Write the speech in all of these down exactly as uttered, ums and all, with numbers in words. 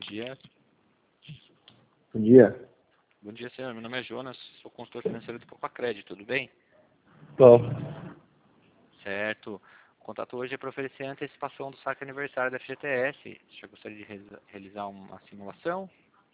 dia. Bom dia. Bom dia, senhor. Meu nome é Jonas, sou consultor financeiro do Copacred, tudo bem? Bom. Certo. O contato hoje é para oferecer a antecipação do saque aniversário da F G T S. Você gostaria de re- realizar uma simulação?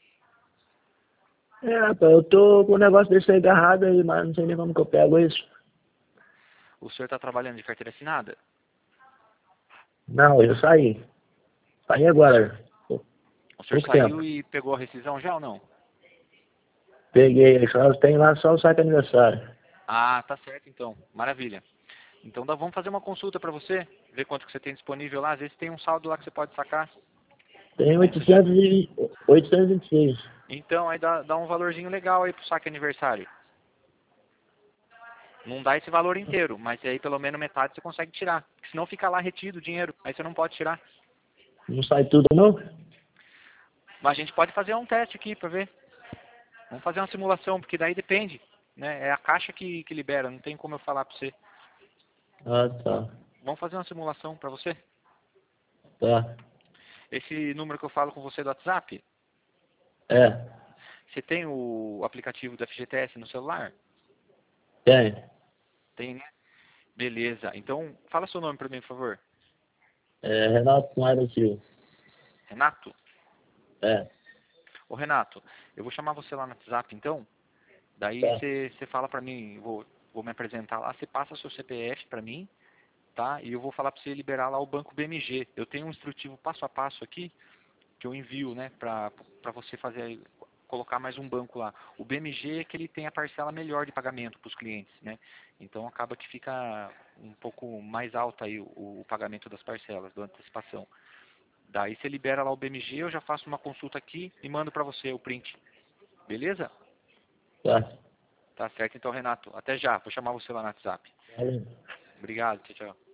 É, rapaz, eu tô com um negócio desse aí agarrado aí, mas não sei nem como que eu pego isso. O senhor está trabalhando de carteira assinada? Não, eu saí. Saí agora. Pou- O senhor Pouco tempo. saiu e pegou a rescisão já ou não? Peguei, só tem lá só o saque aniversário. Ah, tá certo então. Maravilha. Então dá- vamos fazer uma consulta para você, ver quanto que você tem disponível lá. Às vezes tem um saldo lá que você pode sacar. Tem Né? Você já... oitocentos e oitocentos e vinte e seis. Então aí dá, dá um valorzinho legal aí pro saque aniversário. Não dá esse valor inteiro, mas aí pelo menos metade você consegue tirar. Porque senão fica lá retido o dinheiro, aí você não pode tirar. Não sai tudo não? Mas a gente pode fazer um teste aqui para ver. Vamos fazer uma simulação, porque daí depende. Né? É a caixa que, que libera, não tem como eu falar para você. Ah, tá. Vamos fazer uma simulação para você? Tá. Esse número que eu falo com você do WhatsApp, É, você tem o aplicativo da F G T S no celular? tem. Tem, né? Beleza. Então, fala seu nome para mim, por favor. É, Renato Maia da Silva. Renato? É, Ô, Renato, eu vou chamar você lá no WhatsApp, então. Daí tá. você, você fala pra mim, eu vou, vou me apresentar lá, você passa seu C P F pra mim, tá? E eu vou falar pra você liberar lá o banco B M G. Eu tenho um instrutivo passo a passo aqui, que eu envio, né, pra, pra você fazer, colocar mais um banco lá. O B M G é que ele tem a parcela melhor de pagamento pros clientes, né? Então acaba que fica um pouco mais alto aí o, o pagamento das parcelas, da antecipação. Daí você libera lá o B M G, eu já faço uma consulta aqui e mando pra você o print. Beleza? Tá. Tá certo então, Renato. Até já. Vou chamar você lá no WhatsApp. Valeu. Obrigado. Tchau, tchau.